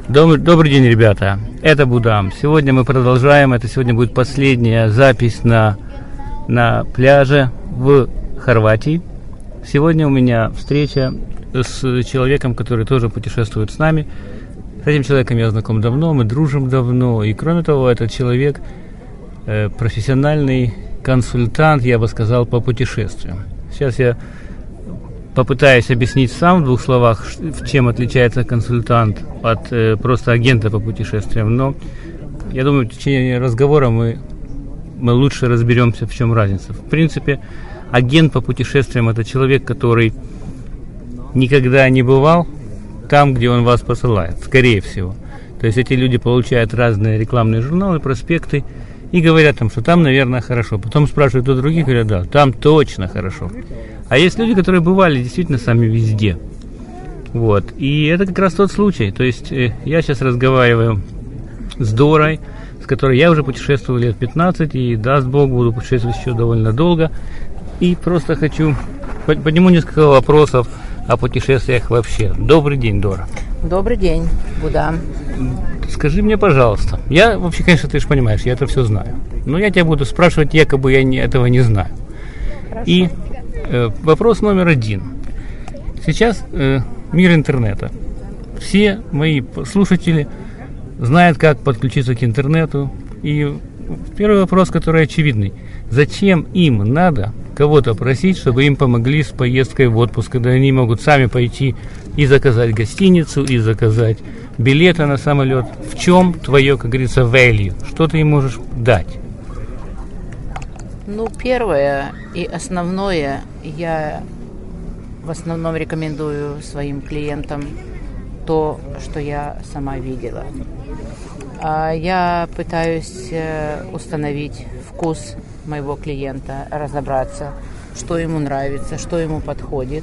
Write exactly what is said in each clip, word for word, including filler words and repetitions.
Добрый, добрый день, ребята. Это Будам. Сегодня мы продолжаем. Это сегодня будет последняя запись на, на пляже в Хорватии. Сегодня у меня встреча с человеком, который тоже путешествует с нами. С этим человеком я знаком давно, мы дружим давно. И кроме того, этот человек э, профессиональный консультант, я бы сказал, по путешествиям. Сейчас я попытаюсь объяснить сам в двух словах, чем отличается консультант от э, просто агента по путешествиям. Но я думаю, в течение разговора мы, мы лучше разберемся, в чем разница. В принципе, агент по путешествиям – это человек, который никогда не бывал там, где он вас посылает, скорее всего. То есть эти люди получают разные рекламные журналы, проспекты и говорят там, что там, наверное, хорошо. Потом спрашивают у других, говорят, да, там точно хорошо. А есть люди, которые бывали действительно сами везде. Вот. И это как раз тот случай. То есть э, я сейчас разговариваю с Дорой, с которой я уже путешествовал лет пятнадцать, и, даст Бог, буду путешествовать еще довольно долго. И просто хочу подниму несколько вопросов о путешествиях вообще. Добрый день, Дора. Добрый день, Будам. Скажи мне, пожалуйста, я вообще, конечно, ты же понимаешь, я это все знаю, но я тебя буду спрашивать, якобы я не, этого не знаю. Хорошо. И э, вопрос номер один. Сейчас э, мир интернета. Все мои слушатели знают, как подключиться к интернету. И первый вопрос, который очевидный. Зачем им надо кого-то просить, чтобы им помогли с поездкой в отпуск, когда они могут сами пойти и заказать гостиницу, и заказать билеты на самолет? В чем твое, как говорится, value? Что ты им можешь дать? Ну, первое и основное, я в основном рекомендую своим клиентам то, что я сама видела. Я пытаюсь установить вкус моего клиента, разобраться, что ему нравится, что ему подходит,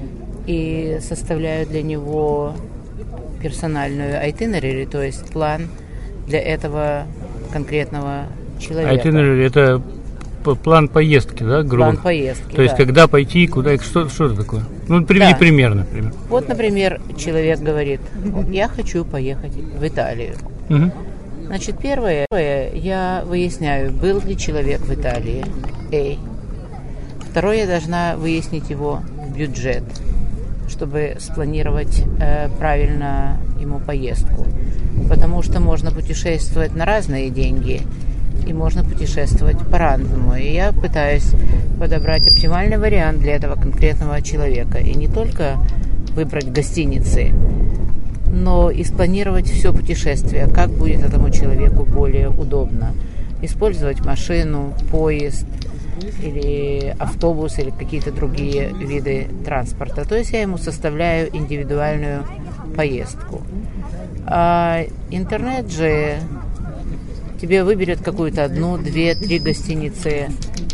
и составляю для него персональную itinerary, то есть план для этого конкретного человека. Itinerary – это план поездки, да, грубо? План поездки, То есть, да. Когда пойти, куда, что, что это такое? Ну, приведи да. пример, например. Вот, например, человек говорит, я хочу поехать в Италию. Угу. Значит, первое, я выясняю, был ли человек в Италии. A. Второе, я должна выяснить его бюджет, чтобы спланировать э, правильно ему поездку. Потому что можно путешествовать на разные деньги, и можно путешествовать по-разному. И я пытаюсь подобрать оптимальный вариант для этого конкретного человека. И не только выбрать гостиницы, но и спланировать все путешествие, как будет этому человеку более удобно. Использовать машину, поезд или автобус, или какие-то другие виды транспорта. То есть я ему составляю индивидуальную поездку. А интернет же тебе выберет какую-то одну, две, три гостиницы.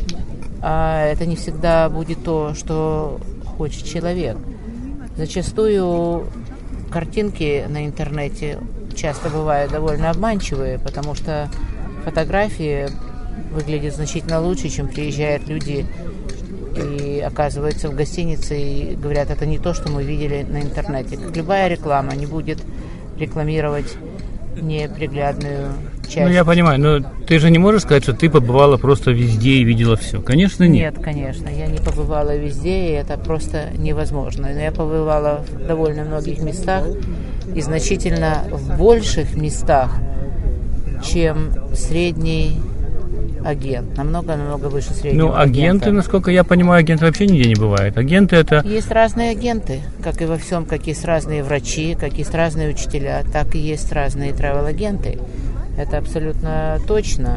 А это не всегда будет то, что хочет человек. Зачастую картинки на интернете часто бывают довольно обманчивые, потому что фотографии выглядят значительно лучше, чем приезжают люди и оказываются в гостинице и говорят, это не то, что мы видели на интернете. Как любая реклама не будет рекламировать неприглядную часть. Ну, я понимаю, но ты же не можешь сказать, что ты побывала просто везде и видела все. Конечно, нет. Нет, конечно, я не побывала везде, и это просто невозможно. Но я побывала в довольно многих местах, и значительно в больших местах, чем средний агент. Намного-намного выше среднего Ну, агенты, агента. насколько я понимаю, агенты вообще нигде не бывают. Агенты это... Есть разные агенты, как и во всем, как есть разные врачи, как есть разные учителя, так и есть разные travel-агенты. Это абсолютно точно.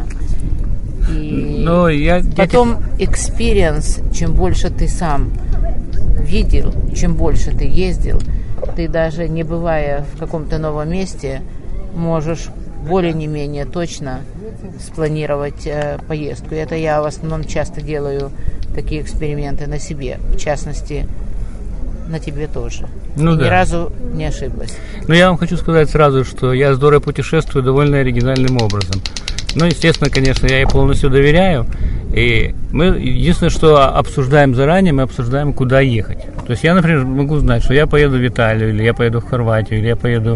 И Но я, потом experience, чем больше ты сам видел, чем больше ты ездил, ты даже не бывая в каком-то новом месте, можешь более не менее точно спланировать э, поездку. И это я в основном часто делаю такие эксперименты на себе, в частности, на тебе тоже. Ну, Ни да. разу не ошиблась. Но я вам хочу сказать сразу, что я с Дорой путешествую довольно оригинальным образом. Ну, естественно, конечно, я ей полностью доверяю. И мы единственное, что обсуждаем заранее, мы обсуждаем, куда ехать. То есть я, например, могу знать, что я поеду в Италию, или я поеду в Хорватию, или я поеду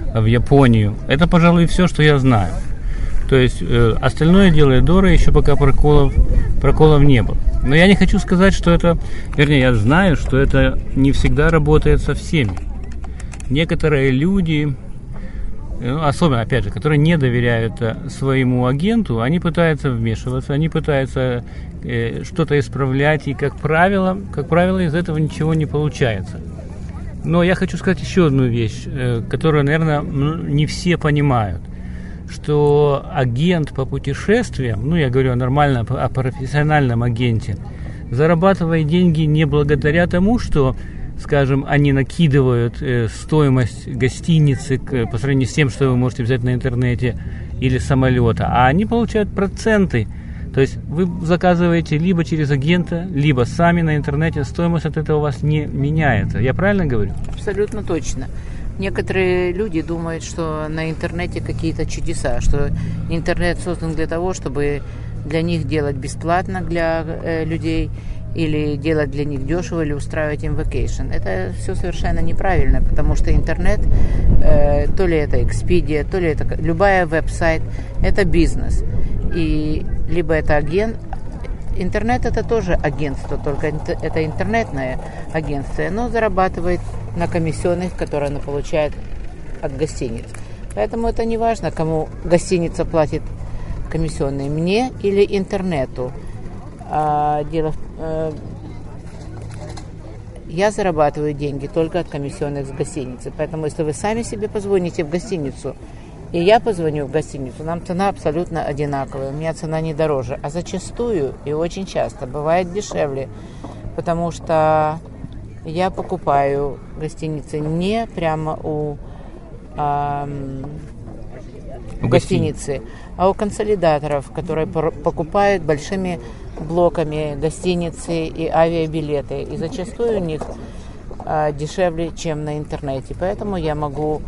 в Японию. Это, пожалуй, все, что я знаю. То есть э, остальное делает Дора, еще пока проколов, проколов не было. Но я не хочу сказать, что это, вернее, я знаю, что это не всегда работает со всеми. Некоторые люди, ну, особенно, опять же, которые не доверяют своему агенту, они пытаются вмешиваться, они пытаются э, что-то исправлять, и, как правило, как правило, из этого ничего не получается. Но я хочу сказать еще одну вещь, э, которую, наверное, не все понимают. Что агент по путешествиям, ну я говорю нормально о профессиональном агенте, зарабатывает деньги не благодаря тому, что, скажем, они накидывают э, стоимость гостиницы к, по сравнению с тем, что вы можете взять на интернете или самолета, а они получают проценты. То есть вы заказываете либо через агента, либо сами на интернете, стоимость от этого у вас не меняется. Я правильно говорю? Абсолютно точно. Некоторые люди думают, что на интернете какие-то чудеса, что интернет создан для того, чтобы для них делать бесплатно для э, людей, или делать для них дешево, или устраивать им vacation. Это все совершенно неправильно, потому что интернет, э, то ли это Expedia, то ли это любая веб-сайт, это бизнес. И либо это агент. Интернет это тоже агентство, только это интернетное агентство. Оно зарабатывает на комиссионных, которые оно получает от гостиниц. Поэтому это не важно, кому гостиница платит комиссионные, мне или интернету. А, дело, э, я зарабатываю деньги только от комиссионных с гостиницы. Поэтому если вы сами себе позвоните в гостиницу, и я позвоню в гостиницу, нам цена абсолютно одинаковая, у меня цена не дороже, а зачастую и очень часто бывает дешевле, потому что я покупаю гостиницы не прямо у, эм, у гостиницы, а у консолидаторов, которые покупают большими блоками гостиницы и авиабилеты, и зачастую у них э, дешевле, чем на интернете, поэтому я могу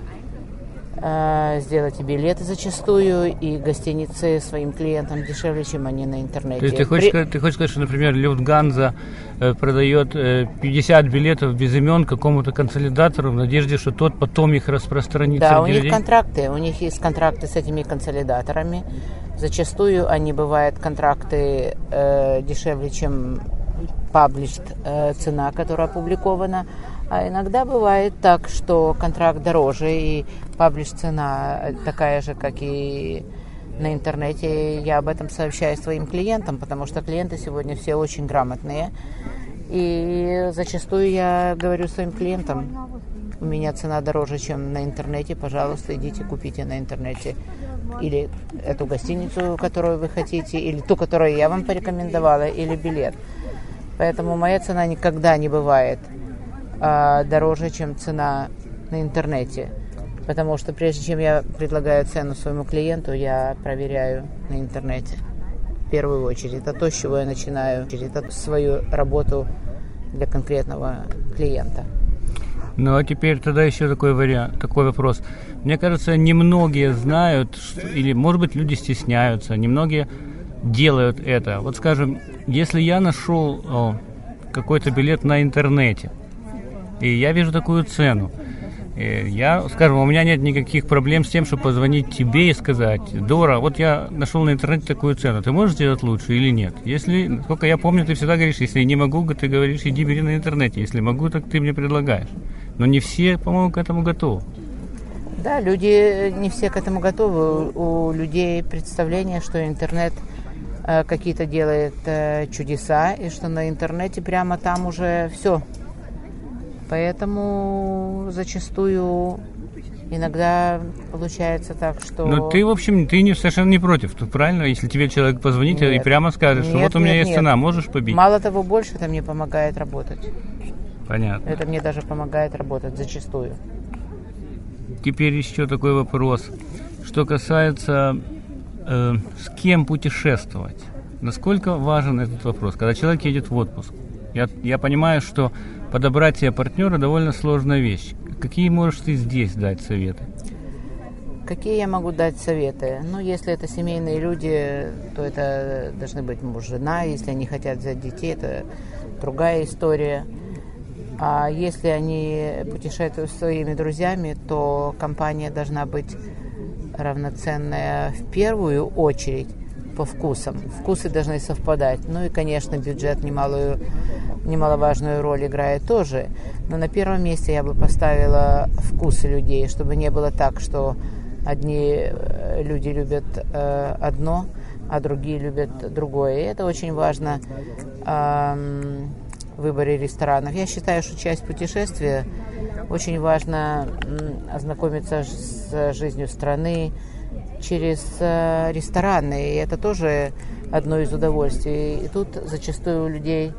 сделать и билеты зачастую, и гостиницы своим клиентам дешевле, чем они на интернете. То есть ты хочешь, При... сказать, ты хочешь сказать, что, например, Люфтганза э, продает э, пятьдесят билетов без имен какому-то консолидатору в надежде, что тот потом их распространит? Да, у них людей? контракты, у них есть контракты с этими консолидаторами. Зачастую они бывают контракты э, дешевле, чем published э, цена, которая опубликована. А иногда бывает так, что контракт дороже, и паблиш цена такая же, как и на интернете. Я об этом сообщаю своим клиентам, потому что клиенты сегодня все очень грамотные. И зачастую я говорю своим клиентам: у меня цена дороже, чем на интернете, пожалуйста, идите купите на интернете или эту гостиницу, которую вы хотите, или ту, которую я вам порекомендовала, или билет. Поэтому моя цена никогда не бывает дороже, чем цена на интернете. Потому что прежде чем я предлагаю цену своему клиенту, я проверяю на интернете. В первую очередь. Это то, с чего я начинаю это свою работу для конкретного клиента. Ну а теперь тогда еще такой вариант, такой вопрос. Мне кажется, немногие знают, что, или, может быть, люди стесняются, немногие делают это. Вот, скажем, если я нашел о, какой-то билет на интернете, и я вижу такую цену, и я, скажем, у меня нет никаких проблем с тем, чтобы позвонить тебе и сказать: Дора, вот я нашел на интернете такую цену, ты можешь сделать лучше или нет? Если, насколько я помню, ты всегда говоришь: если не могу, ты говоришь, иди бери на интернете, если могу, так ты мне предлагаешь. Но не все, по-моему, к этому готовы. Да, люди не все к этому готовы. У людей представление, что интернет э, какие-то делает э, чудеса, и что на интернете прямо там уже все. Поэтому зачастую иногда получается так, что... Но ты, в общем, ты не, совершенно не против, тут правильно? Если тебе человек позвонит нет, и прямо скажет, что нет, вот у меня нет, есть нет. цена, можешь побить? Мало того, больше это мне помогает работать. Понятно. Это мне даже помогает работать зачастую. Теперь еще такой вопрос. Что касается, э, с кем путешествовать. Насколько важен этот вопрос, когда человек едет в отпуск? Я, я понимаю, что подобрать себе партнера довольно сложная вещь. Какие можешь ты здесь дать советы? Какие я могу дать советы? Ну, если это семейные люди, то это должны быть муж, жена. Если они хотят взять детей, это другая история. А если они путешествуют с своими друзьями, то компания должна быть равноценная в первую очередь по вкусам. Вкусы должны совпадать. Ну и, конечно, бюджет немалую, немаловажную роль играет тоже. Но на первом месте я бы поставила вкусы людей, чтобы не было так, что одни люди любят э, одно, а другие любят другое. И это очень важно э, в выборе ресторанов. Я считаю, что часть путешествия очень важно э, ознакомиться с жизнью страны через э, рестораны. И это тоже одно из удовольствий. И тут зачастую у людей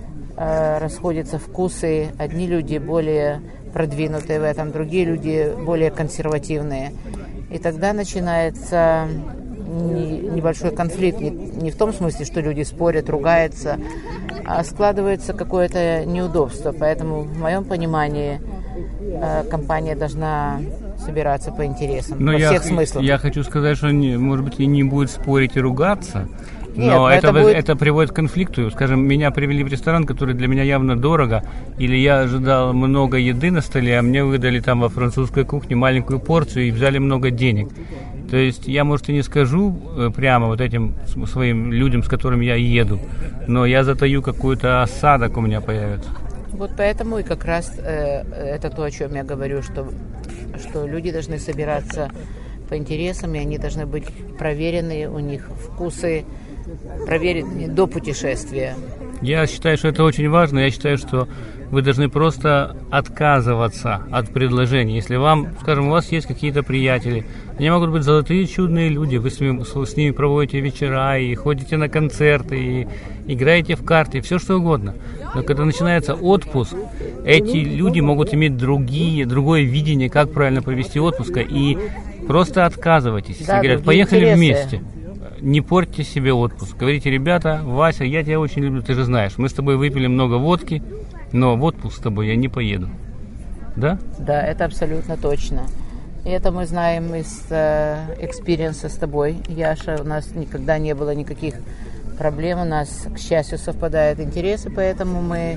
э, расходятся вкусы. Одни люди более продвинутые в этом, другие люди более консервативные. И тогда начинается небольшой конфликт. Не, не в том смысле, что люди спорят, ругаются, а складывается какое-то неудобство. Поэтому, в моем понимании, компания должна собираться по интересам, но во я, всех смыслах. Я хочу сказать, что, не, может быть, и не будет спорить и ругаться, Нет, но это, это, будет... это приводит к конфликту. Скажем, меня привели в ресторан, который для меня явно дорого, или я ожидал много еды на столе, а мне выдали там во французской кухне маленькую порцию и взяли много денег. То есть я, может, и не скажу прямо вот этим своим людям, с которыми я еду, но я затаю какой-то осадок, у меня появится. Вот поэтому и как раз э, это то, о чем я говорю, что, что люди должны собираться по интересам, и они должны быть проверены, у них вкусы проверены до путешествия. Я считаю, что это очень важно. Я считаю, что вы должны просто отказываться от предложений. Если вам, скажем, у вас есть какие-то приятели, они могут быть золотые, чудные люди, вы с ними, с ними проводите вечера и ходите на концерты, и играете в карты, все что угодно. Но когда начинается отпуск, эти люди могут иметь другие, другое видение, как правильно провести отпуск, и просто отказывайтесь. Если да, говорят, поехали интересы. Вместе. Не портьте себе отпуск. Говорите, ребята, Вася, я тебя очень люблю, ты же знаешь. Мы с тобой выпили много водки, но в отпуск с тобой я не поеду. Да? Да, это абсолютно точно. И это мы знаем из экспириенса э, с тобой, Яша. У нас никогда не было никаких проблем. У нас, к счастью, совпадают интересы, поэтому мы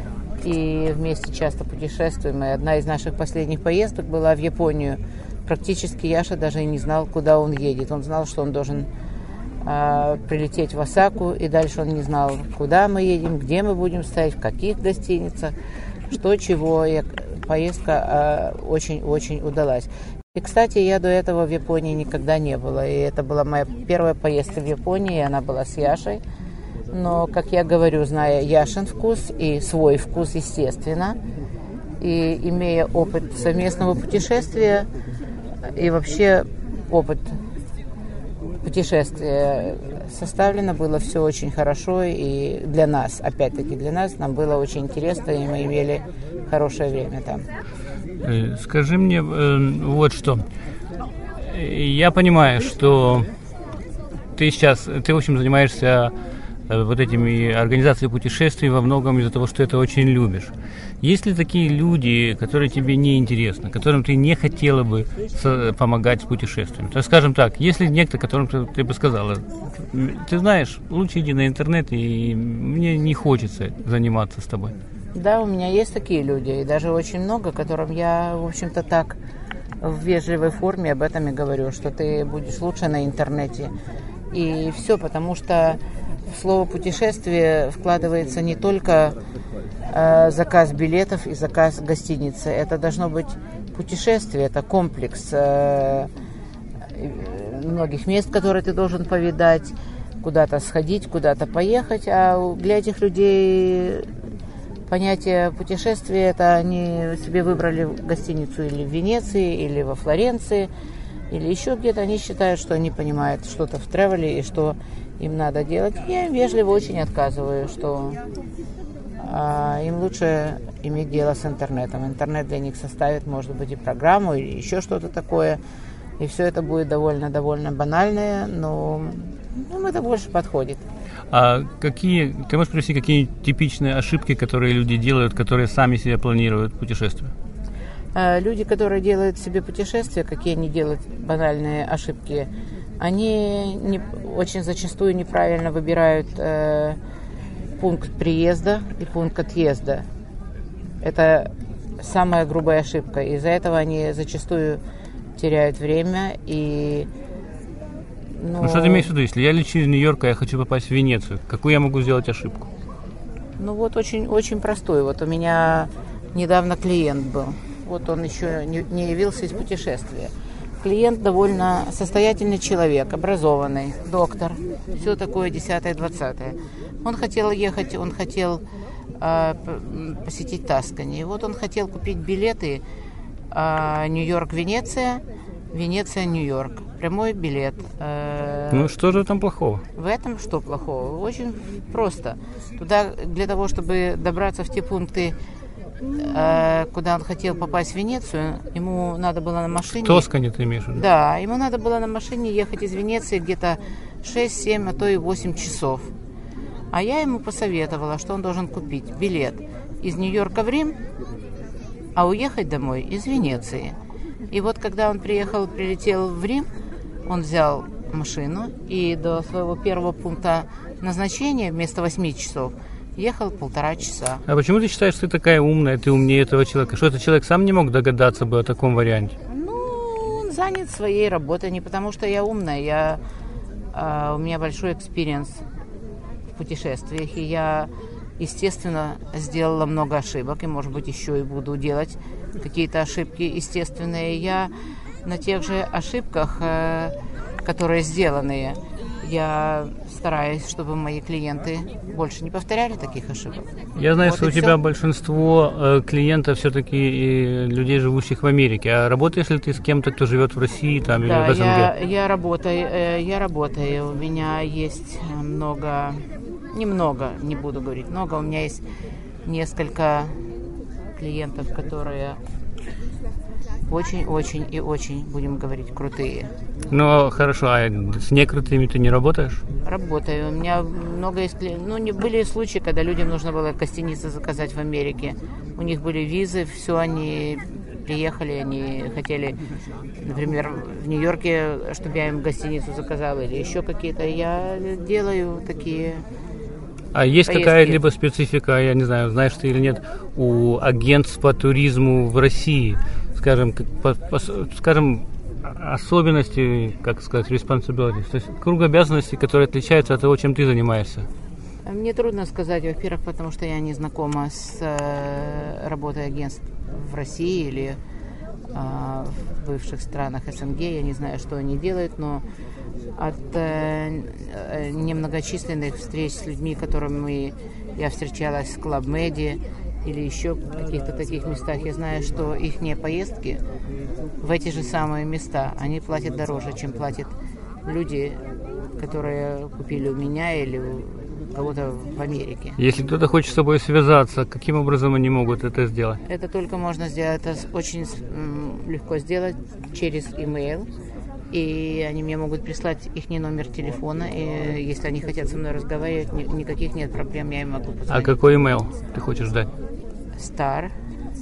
и вместе часто путешествуем. И одна из наших последних поездок была в Японию. Практически Яша даже и не знал, куда он едет. Он знал, что он должен э, прилететь в Осаку, и дальше он не знал, куда мы едем, где мы будем стоять, в каких гостиницах, что чего. И поездка э, очень-очень удалась. И, кстати, я до этого в Японии никогда не была. И это была моя первая поездка в Японии, и она была с Яшей. Но, как я говорю, зная Яшин вкус и свой вкус, естественно, и имея опыт совместного путешествия, и вообще опыт путешествия, составлено было все очень хорошо, и для нас, опять-таки для нас, нам было очень интересно, и мы имели хорошее время там. Скажи мне э, вот что. Я понимаю, что ты сейчас, ты в общем занимаешься э, вот этими организацией путешествий во многом из-за того, что ты это очень любишь. Есть ли такие люди, которые тебе не интересны, которым ты не хотела бы со- помогать с путешествиями? То есть, скажем так, если некто, которым ты, ты бы сказала, ты знаешь, лучше иди на интернет, и мне не хочется заниматься с тобой. Да, у меня есть такие люди, и даже очень много, которым я, в общем-то, так в вежливой форме об этом и говорю, что ты будешь лучше на интернете. И все, потому что в слово «путешествие» вкладывается не только э, заказ билетов и заказ гостиницы. Это должно быть путешествие, это комплекс э, многих мест, которые ты должен повидать, куда-то сходить, куда-то поехать. А для этих людей понятие путешествия — это они себе выбрали гостиницу или в Венеции, или во Флоренции, или еще где-то. Они считают, что они понимают что-то в тревеле и что им надо делать. Я им вежливо очень отказываю, что а, им лучше иметь дело с интернетом. Интернет для них составит, может быть, и программу, или еще что-то такое. И все это будет довольно-довольно банальное, но им это больше подходит. А какие, ты можешь привести какие типичные ошибки, которые люди делают, которые сами себе планируют путешествия? Люди, которые делают себе путешествия, какие они делают банальные ошибки, они не, очень зачастую неправильно выбирают э, пункт приезда и пункт отъезда. Это самая грубая ошибка. Из-за этого они зачастую теряют время и... Ну, ну что ты имеешь в виду? Если я лечу из Нью-Йорка, я хочу попасть в Венецию, какую я могу сделать ошибку? Ну вот очень, очень простой. Вот у меня недавно клиент был. Вот он еще не, не явился из путешествия. Клиент довольно состоятельный человек, образованный, доктор. Все такое десятое-двадцатое. Он хотел ехать, он хотел э, посетить Таскани. И вот он хотел купить билеты э, Нью-Йорк-Венеция, Венеция-Нью-Йорк. Прямой билет. Ну что же там плохого? В этом что плохого? Очень просто. Туда, для того, чтобы добраться в те пункты, куда он хотел попасть в Венецию, ему надо было на машине... Тоскани ты имеешь в виду? Да, ему надо было на машине ехать из Венеции где-то шесть-семь, а то и восемь часов. А я ему посоветовала, что он должен купить билет из Нью-Йорка в Рим, а уехать домой из Венеции. И вот когда он приехал, прилетел в Рим, он взял машину и до своего первого пункта назначения вместо восьми часов ехал полтора часа. А почему ты считаешь, что ты такая умная, ты умнее этого человека? Что этот человек сам не мог догадаться бы о таком варианте? Ну, он занят своей работой, не потому что я умная, я, э, у меня большой экспириенс в путешествиях, и я, естественно, сделала много ошибок, и, может быть, еще и буду делать какие-то ошибки естественные. Я на тех же ошибках, э, которые сделаны, я стараюсь, чтобы мои клиенты больше не повторяли таких ошибок. Я знаю, вот что у все. тебя большинство э, клиентов все-таки и людей, живущих в Америке. А работаешь ли ты с кем-то, кто живет в России там, Да, или в СНГ? Я, я работаю, э, я работаю. У меня есть много, немного, не буду говорить много, у меня есть несколько клиентов, которые очень-очень и очень, будем говорить, крутые. Ну, хорошо, а с некрутыми ты не работаешь? Работаю. У меня много есть... Ну, не были случаи, когда людям нужно было гостиницу заказать в Америке. У них были визы, все, они приехали, они хотели, например, в Нью-Йорке, чтобы я им гостиницу заказала или еще какие-то. Я делаю такие... А есть поездки. какая-либо специфика, я не знаю, знаешь ты или нет, у агентств по туризму в России, скажем, по, по, скажем, особенности, как сказать, responsibilities, то есть круг обязанностей, которые отличаются от того, чем ты занимаешься? Мне трудно сказать, во-первых, потому что я не знакома с э, работой агентств в России или э, в бывших странах СНГ. Я не знаю, что они делают, но от э, немногочисленных встреч с людьми, которыми я встречалась в Club Med или еще в каких-то таких местах, я знаю, что их поездки в эти же самые места, они платят дороже, чем платят люди, которые купили у меня или у кого-то в Америке. Если кто-то хочет с тобой связаться, каким образом они могут это сделать? Это только можно сделать, это очень легко сделать через имейл. И они мне могут прислать их номер телефона, и если они хотят со мной разговаривать, ни, никаких нет проблем, я им могу позвонить. А какой имейл ты хочешь дать? Star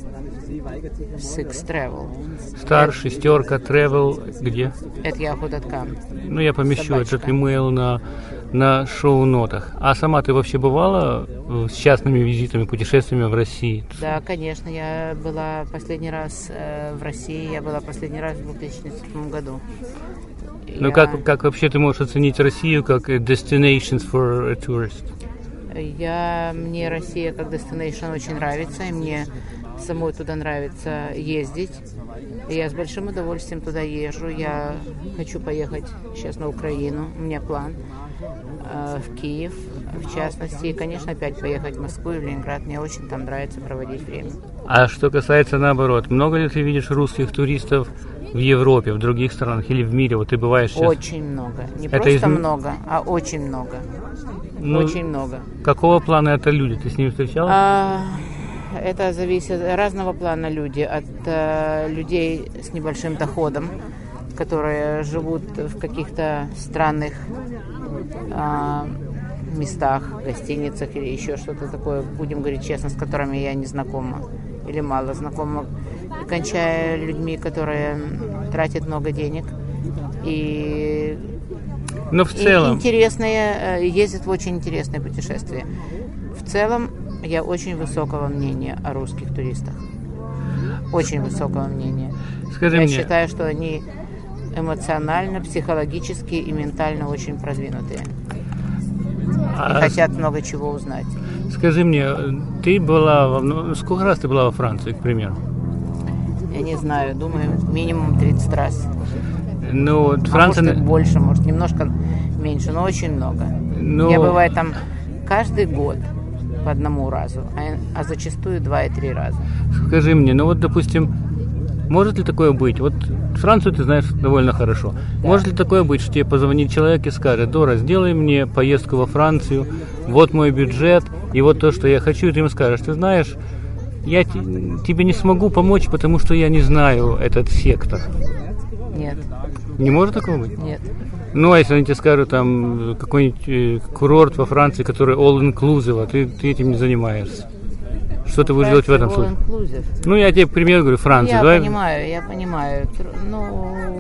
Six Travel. Star шестерка Travel где? at yahoo точка com. Ну, я помещу Собачка. этот имейл на, на шоу-нотах. А сама ты вообще бывала с частными визитами, путешествиями в России? Да, конечно, я была последний раз э, в России, я была последний раз в две тысячи седьмом году. Ну, я... как, как вообще ты можешь оценить Россию как destinations for a tourist? Я, мне Россия как destination очень нравится, и мне самой туда нравится ездить. И я с большим удовольствием туда езжу. Я хочу поехать сейчас на Украину, у меня план, э, в Киев, в частности. И, конечно, опять поехать в Москву и в Ленинград. Мне очень там нравится проводить время. А что касается наоборот, много ли ты видишь русских туристов в Европе, в других странах или в мире? Вот ты бываешь сейчас? Очень много. Не Это просто из... много, а очень много. Ну, очень много. Какого плана это люди? Ты с ними встречалась? А, это зависит разного плана люди. От а, людей с небольшим доходом, которые живут в каких-то странных а, местах, гостиницах или еще что-то такое, будем говорить честно, с которыми я не знакома или мало знакома, и кончая людьми, которые тратят много денег и Но в целом... интересные, ездят в очень интересные путешествия. В целом, я очень высокого мнения о русских туристах. Очень высокого мнения. Скажи я мне... считаю, что они эмоционально, психологически и ментально очень продвинутые. А... И хотят много чего узнать. Скажи мне, ты была... Во... Ну, сколько раз ты была во Франции, к примеру? Я не знаю, думаю, минимум тридцать раз. Ну, вот а Франция... может, больше, может, немножко меньше, но очень много. Ну... Я бываю там каждый год по одному разу, а, а зачастую два и три раза. Скажи мне, ну вот, допустим, может ли такое быть? Вот Францию ты знаешь довольно хорошо. Да. Может ли такое быть, что тебе позвонит человек и скажет: Дора, сделай мне поездку во Францию, вот мой бюджет, и вот то, что я хочу, и ты ему скажешь: ты знаешь, я тебе не смогу помочь, потому что я не знаю этот сектор. Нет. Не может такого быть? Нет. Ну, а если они тебе скажут, там, какой-нибудь э, курорт во Франции, который all-inclusive, а ты, ты этим не занимаешься? Что ты будешь делать в этом случае? All-inclusive. Ну, я тебе, к примеру, говорю, Франция. Я давай... понимаю, я понимаю. Ну,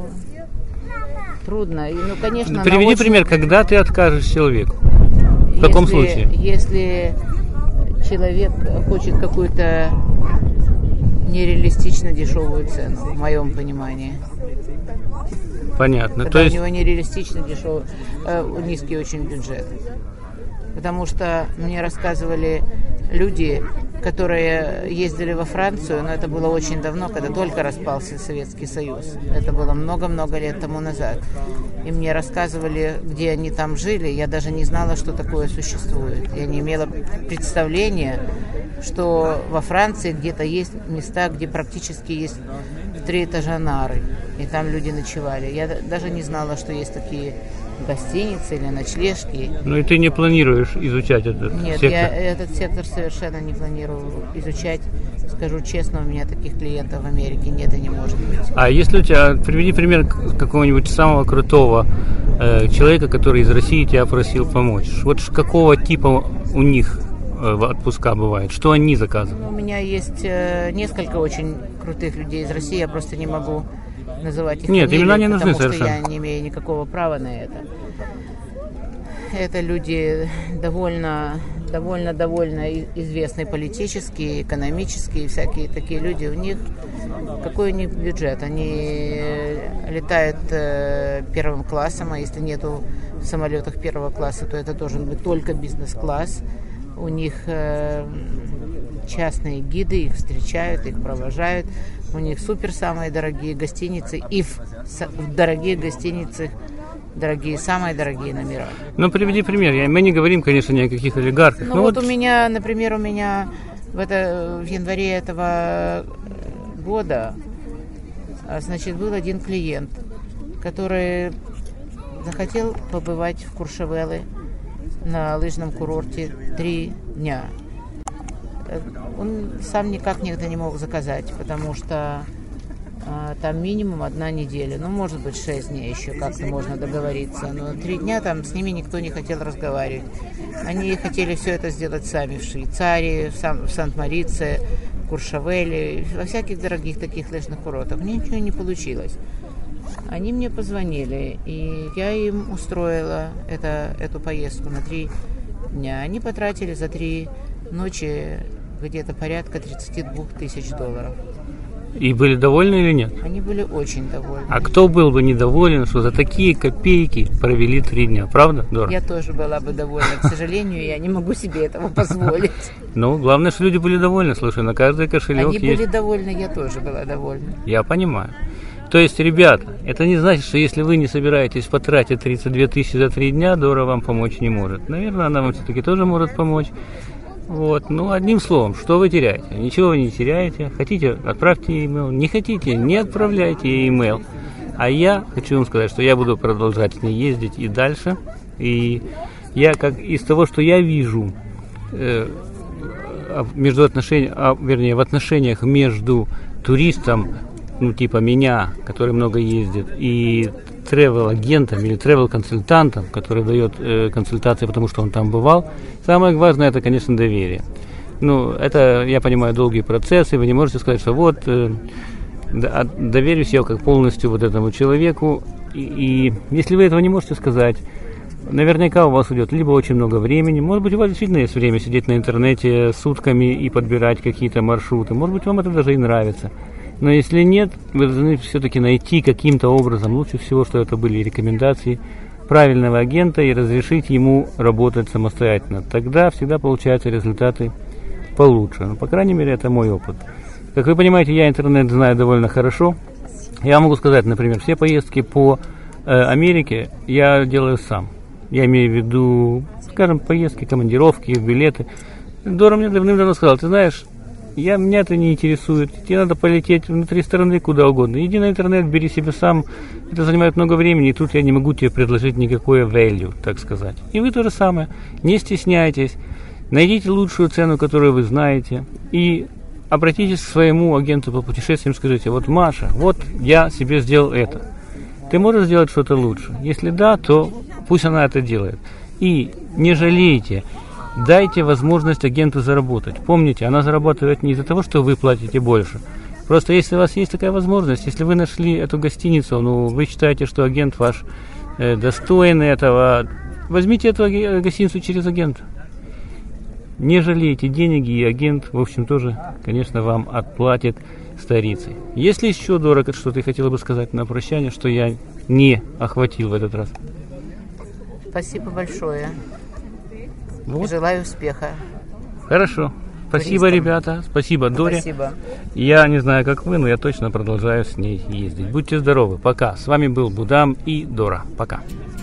трудно. Ну, конечно, приведи очень... пример, когда ты откажешь человеку. В если, каком случае? Если человек хочет какую-то нереалистично дешевую цену, в моем понимании. Понятно. Когда То есть... у него нереалистично дешевый, э, низкий очень бюджет. Потому что мне рассказывали люди, которые ездили во Францию, но это было очень давно, когда только распался Советский Союз. Это было много-много лет тому назад. И мне рассказывали, где они там жили. Я даже не знала, что такое существует. Я не имела представления, что во Франции где-то есть места, где практически есть три этажа нары. И там люди ночевали. Я даже не знала, что есть такие гостиницы или ночлежки. Ну и ты не планируешь изучать этот Нет, сектор? Нет, я этот сектор совершенно не планирую изучать. Скажу честно, у меня таких клиентов в Америке нет и не может быть. А если у тебя, приведи пример какого-нибудь самого крутого э, человека, который из России тебя просил помочь. Вот какого типа у них э, отпуска бывает? Что они заказывают? Ну, у меня есть э, несколько очень крутых людей из России, я просто не могу называть их Нет, фамилии, имена не нужны потому совершенно. что я не имею никакого права на это. Это люди довольно, довольно, довольно известные политические, экономические, всякие такие люди. У них какой у них бюджет? Они летают э, первым классом, а если нету в самолетах первого класса, то это должен быть только бизнес-класс. У них э, частные гиды, их встречают, их провожают. У них супер самые дорогие гостиницы, и в, в дорогие гостиницы дорогие, самые дорогие номера. Ну, приведи пример. Я, мы не говорим, конечно, ни о каких олигархах. Ну, вот, вот у меня, например, у меня в, это, в январе этого года, значит, был один клиент, который захотел побывать в Куршевеле на лыжном курорте три дня. Он сам никак нигде не мог заказать, потому что а, там минимум одна неделя, ну, может быть, шесть дней еще как-то можно договориться, но три дня там с ними никто не хотел разговаривать. Они хотели все это сделать сами в Швейцарии, в, Сан- в Сант-Морице, в Куршевеле, во всяких дорогих таких лыжных курортах. Мне ничего не получилось. Они мне позвонили, и я им устроила это, эту поездку на три дня. Они потратили за три ночи где-то порядка тридцать два тысяч долларов. И были довольны или нет? Они были очень довольны. А кто был бы недоволен, что за такие копейки провели три дня? Правда, Дора? Я тоже была бы довольна. К сожалению, я не могу себе этого позволить. Ну, главное, что люди были довольны. Слушай, на каждый кошелек Они есть... были довольны, я тоже была довольна. Я понимаю. То есть, ребята, это не значит, что если вы не собираетесь потратить тридцать две тысячи за три дня, Дора вам помочь не может. Наверное, она вам все-таки тоже может помочь. Вот, ну, одним словом, что вы теряете? Ничего вы не теряете. Хотите, отправьте имейл. Не хотите, не отправляйте имейл. А я хочу вам сказать, что я буду продолжать с ней ездить и дальше. И я, как из того, что я вижу, э, между отношениями, а, вернее, в отношениях между туристом, ну, типа меня, который много ездит, и тревел-агентом или тревел-консультантом, который дает э, консультации, потому что он там бывал, самое важное, это, конечно, доверие. Ну, это, я понимаю, долгий процесс, и вы не можете сказать, что вот, э, доверюсь я как полностью вот этому человеку, и, и если вы этого не можете сказать, наверняка у вас уйдет либо очень много времени, может быть, у вас действительно есть время сидеть на интернете сутками и подбирать какие-то маршруты, может быть, вам это даже и нравится. Но если нет, вы должны все-таки найти каким-то образом, лучше всего, что это были рекомендации правильного агента, и разрешить ему работать самостоятельно. Тогда всегда получаются результаты получше. Ну, по крайней мере, это мой опыт. Как вы понимаете, я интернет знаю довольно хорошо. Я могу сказать, например, все поездки по э, Америке я делаю сам. Я имею в виду, скажем, поездки, командировки, билеты. Дора мне давным-давно сказал, ты знаешь, я, меня это не интересует. Тебе надо полететь внутри страны куда угодно. Иди на интернет, бери себе сам. Это занимает много времени, и тут я не могу тебе предложить никакое value, так сказать. И вы то же самое. Не стесняйтесь. Найдите лучшую цену, которую вы знаете. И обратитесь к своему агенту по путешествиям, скажите, вот, Маша, вот я себе сделал это. Ты можешь сделать что-то лучше? Если да, то пусть она это делает. И не жалейте. Дайте возможность агенту заработать. Помните, она зарабатывает не из-за того, что вы платите больше. Просто если у вас есть такая возможность, если вы нашли эту гостиницу, ну, вы считаете, что агент ваш э, достойный этого, возьмите эту гостиницу через агента. Не жалейте денег, и агент, в общем, тоже, конечно, вам отплатит старицей. Если еще, Дора, что ты хотела бы сказать на прощание, что я не охватил в этот раз? Спасибо большое. Вот. Желаю успеха. Хорошо. Спасибо, туристам. Ребята. Спасибо, Доре. Спасибо. Я не знаю, как вы, но я точно продолжаю с ней ездить. Будьте здоровы. Пока. С вами был Будам и Дора. Пока.